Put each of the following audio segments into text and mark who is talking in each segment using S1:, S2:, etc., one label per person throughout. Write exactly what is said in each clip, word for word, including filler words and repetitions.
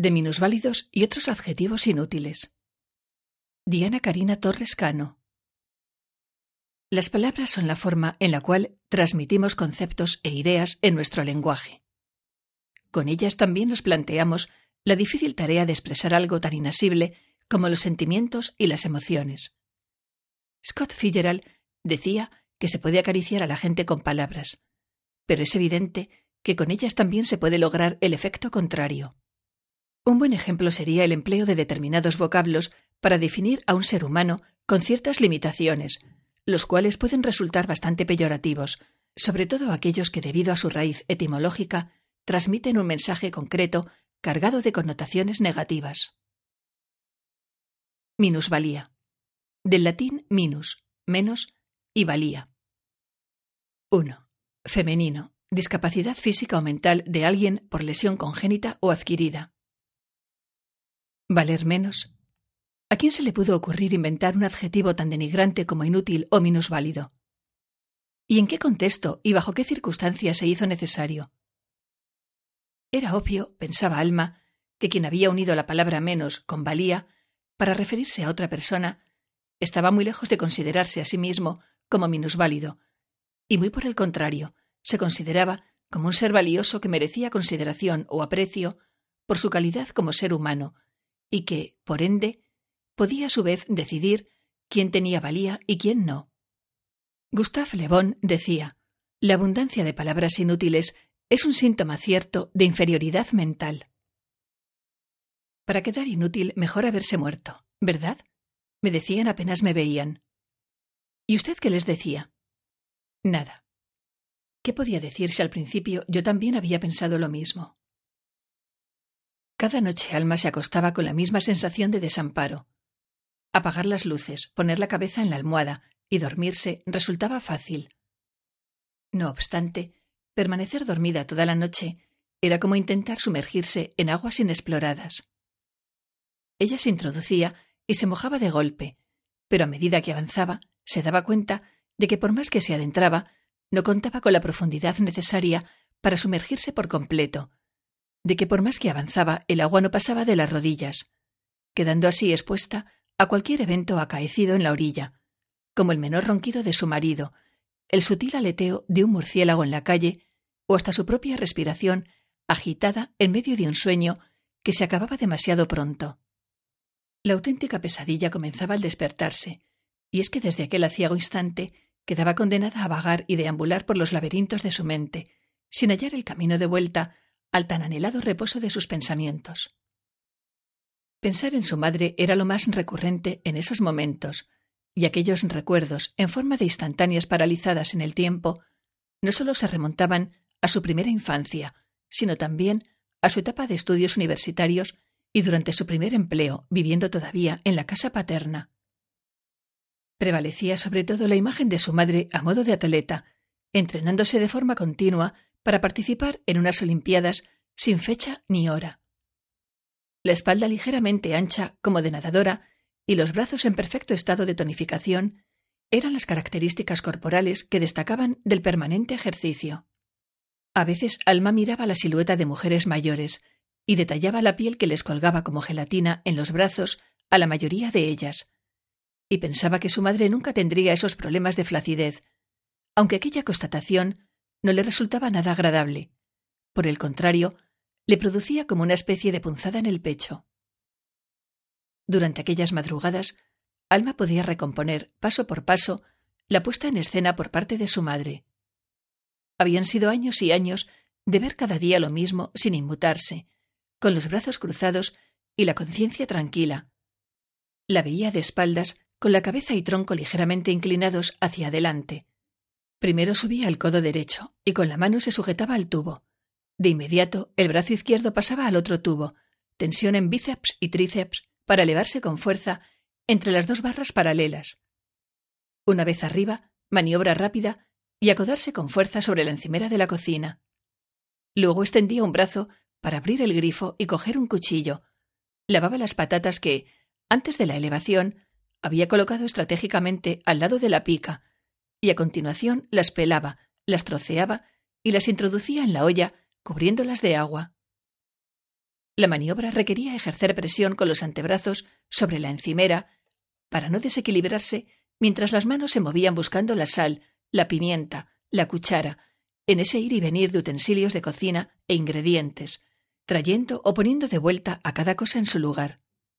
S1: de minusválidos y otros adjetivos inútiles. Diana Karina Torres Cano. Las palabras son la forma en la cual transmitimos conceptos e ideas en nuestro lenguaje. Con ellas también nos planteamos la difícil tarea de expresar algo tan inasible como los sentimientos y las emociones. Scott Fitzgerald decía que se puede acariciar a la gente con palabras, pero es evidente que con ellas también se puede lograr el efecto contrario. Un buen ejemplo sería el empleo de determinados vocablos para definir a un ser humano con ciertas limitaciones, los cuales pueden resultar bastante peyorativos, sobre todo aquellos que, debido a su raíz etimológica, transmiten un mensaje concreto cargado de connotaciones negativas. Minusvalía. Del latín minus, menos, y valía. uno. Femenino. Discapacidad física o mental de alguien por lesión congénita o adquirida. Valer menos. ¿A quién se le pudo ocurrir inventar un adjetivo tan denigrante como inútil o minusválido? ¿Y en qué contexto y bajo qué circunstancias se hizo necesario? Era obvio, pensaba Alma, que quien había unido la palabra menos con valía para referirse a otra persona estaba muy lejos de considerarse a sí mismo como minusválido, y muy por el contrario, se consideraba como un ser valioso que merecía consideración o aprecio por su calidad como ser humano, y que, por ende, podía a su vez decidir quién tenía valía y quién no. Gustave Le Bon decía: la abundancia de palabras inútiles es un síntoma cierto de inferioridad mental. Para quedar inútil, mejor haberse muerto, ¿verdad? Me decían apenas me veían. ¿Y usted qué les decía? Nada. ¿Qué podía decir si al principio yo también había pensado lo mismo? Cada noche Alma se acostaba con la misma sensación de desamparo. Apagar las luces, poner la cabeza en la almohada y dormirse resultaba fácil. No obstante, permanecer dormida toda la noche era como intentar sumergirse en aguas inexploradas. Ella se introducía y se mojaba de golpe, pero a medida que avanzaba se daba cuenta de que por más que se adentraba, no contaba con la profundidad necesaria para sumergirse por completo, de que por más que avanzaba el agua no pasaba de las rodillas, quedando así expuesta a cualquier evento acaecido en la orilla, como el menor ronquido de su marido, el sutil aleteo de un murciélago en la calle o hasta su propia respiración agitada en medio de un sueño que se acababa demasiado pronto. La auténtica pesadilla comenzaba al despertarse, y es que desde aquel aciago instante quedaba condenada a vagar y deambular por los laberintos de su mente, sin hallar el camino de vuelta al tan anhelado reposo de sus pensamientos. Pensar en su madre era lo más recurrente en esos momentos, y aquellos recuerdos, en forma de instantáneas paralizadas en el tiempo, no solo se remontaban a su primera infancia, sino también a su etapa de estudios universitarios y durante su primer empleo, viviendo todavía en la casa paterna. Prevalecía sobre todo la imagen de su madre a modo de atleta, entrenándose de forma continua para participar en unas olimpiadas sin fecha ni hora. La espalda ligeramente ancha como de nadadora y los brazos en perfecto estado de tonificación eran las características corporales que destacaban del permanente ejercicio. A veces Alma miraba la silueta de mujeres mayores y detallaba la piel que les colgaba como gelatina en los brazos a la mayoría de ellas, y pensaba que su madre nunca tendría esos problemas de flacidez, aunque aquella constatación no le resultaba nada agradable. Por el contrario, le producía como una especie de punzada en el pecho. Durante aquellas madrugadas, Alma podía recomponer, paso por paso, la puesta en escena por parte de su madre. Habían sido años y años de ver cada día lo mismo sin inmutarse, con los brazos cruzados y la conciencia tranquila. La veía de espaldas, con la cabeza y tronco ligeramente inclinados hacia adelante. Primero subía al codo derecho y con la mano se sujetaba al tubo. De inmediato, el brazo izquierdo pasaba al otro tubo, tensión en bíceps y tríceps para elevarse con fuerza entre las dos barras paralelas. Una vez arriba, maniobra rápida y acodarse con fuerza sobre la encimera de la cocina. Luego extendía un brazo para abrir el grifo y coger un cuchillo. Lavaba las patatas que, antes de la elevación, había colocado estratégicamente al lado de la pica, y a continuación las pelaba, las troceaba y las introducía en la olla, cubriéndolas de agua. La maniobra requería ejercer presión con los antebrazos sobre la encimera para no desequilibrarse mientras las manos se movían buscando la sal, la pimienta, la cuchara, en ese ir y venir de utensilios de cocina e ingredientes, trayendo o poniendo de vuelta a cada cosa en su lugar.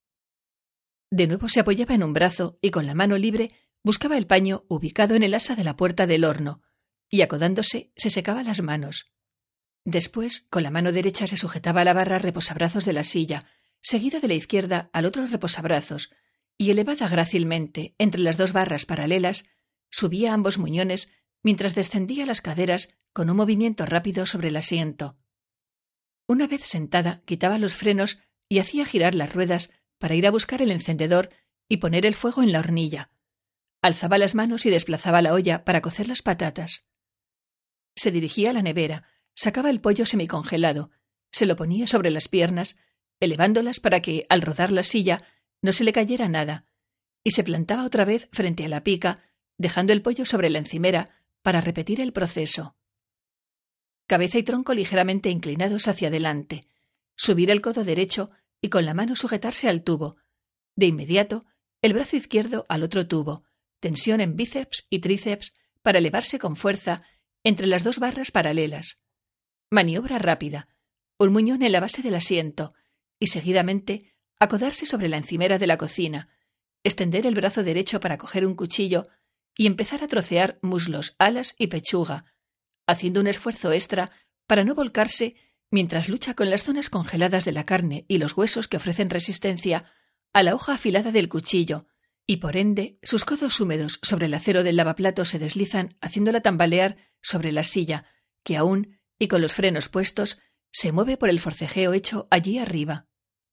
S1: De nuevo se apoyaba en un brazo y con la mano libre buscaba el paño ubicado en el asa de la puerta del horno, y acodándose se secaba las manos. Después, con la mano derecha se sujetaba a la barra reposabrazos de la silla, seguida de la izquierda al otro reposabrazos, y elevada grácilmente entre las dos barras paralelas, subía ambos muñones mientras descendía las caderas con un movimiento rápido sobre el asiento. Una vez sentada, quitaba los frenos y hacía girar las ruedas para ir a buscar el encendedor y poner el fuego en la hornilla. Alzaba las manos y desplazaba la olla para cocer las patatas. Se dirigía a la nevera, sacaba el pollo semicongelado, se lo ponía sobre las piernas, elevándolas para que, al rodar la silla, no se le cayera nada, y se plantaba otra vez frente a la pica, dejando el pollo sobre la encimera para repetir el proceso. Cabeza y tronco ligeramente inclinados hacia adelante, subir el codo derecho y con la mano sujetarse al tubo. De inmediato, el brazo izquierdo al otro tubo, tensión en bíceps y tríceps para elevarse con fuerza entre las dos barras paralelas. Maniobra rápida, un muñón en la base del asiento y seguidamente acodarse sobre la encimera de la cocina, extender el brazo derecho para coger un cuchillo y empezar a trocear muslos, alas y pechuga, haciendo un esfuerzo extra para no volcarse mientras lucha con las zonas congeladas de la carne y los huesos que ofrecen resistencia a la hoja afilada del cuchillo, y por ende sus codos húmedos sobre el acero del lavaplatos se deslizan haciéndola tambalear sobre la silla, que aún, y con los frenos puestos, se mueve por el forcejeo hecho allí arriba.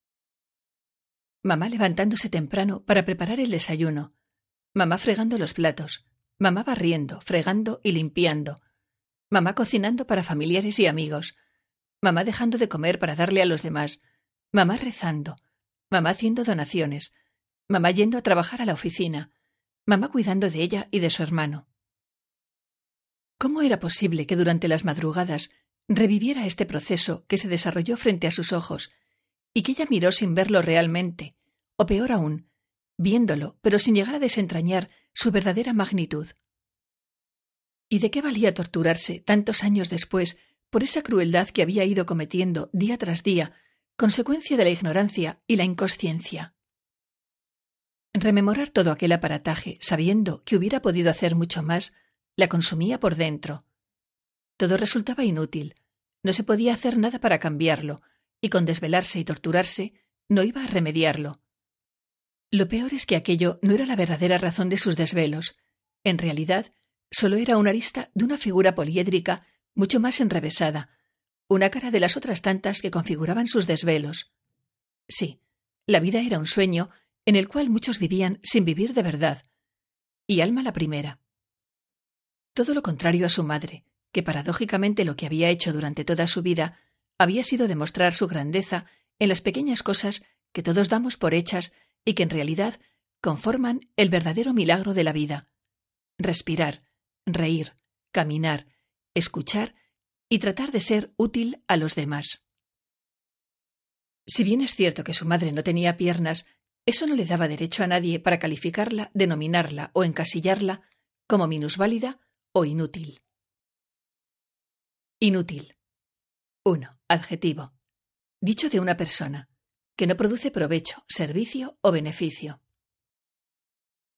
S1: Mamá levantándose temprano para preparar el desayuno. Mamá fregando los platos. Mamá barriendo, fregando y limpiando. Mamá cocinando para familiares y amigos. Mamá dejando de comer para darle a los demás. Mamá rezando. Mamá haciendo donaciones. Mamá yendo a trabajar a la oficina. Mamá cuidando de ella y de su hermano. ¿Cómo era posible que durante las madrugadas reviviera este proceso que se desarrolló frente a sus ojos y que ella miró sin verlo realmente, o peor aún, viéndolo pero sin llegar a desentrañar su verdadera magnitud? ¿Y de qué valía torturarse tantos años después por esa crueldad que había ido cometiendo día tras día, consecuencia de la ignorancia y la inconsciencia? Rememorar todo aquel aparataje, sabiendo que hubiera podido hacer mucho más, la consumía por dentro. Todo resultaba inútil, no se podía hacer nada para cambiarlo, y con desvelarse y torturarse no iba a remediarlo. Lo peor es que aquello no era la verdadera razón de sus desvelos. En realidad, solo era una arista de una figura poliédrica mucho más enrevesada, una cara de las otras tantas que configuraban sus desvelos. Sí, la vida era un sueño en el cual muchos vivían sin vivir de verdad, y Alma la primera. Todo lo contrario a su madre, que paradójicamente lo que había hecho durante toda su vida había sido demostrar su grandeza en las pequeñas cosas que todos damos por hechas y que en realidad conforman el verdadero milagro de la vida. Respirar, reír, caminar, escuchar y tratar de ser útil a los demás. Si bien es cierto que su madre no tenía piernas, eso no le daba derecho a nadie para calificarla, denominarla o encasillarla como minusválida o inútil. Inútil. uno. Adjetivo. Dicho de una persona, que no produce provecho, servicio o beneficio.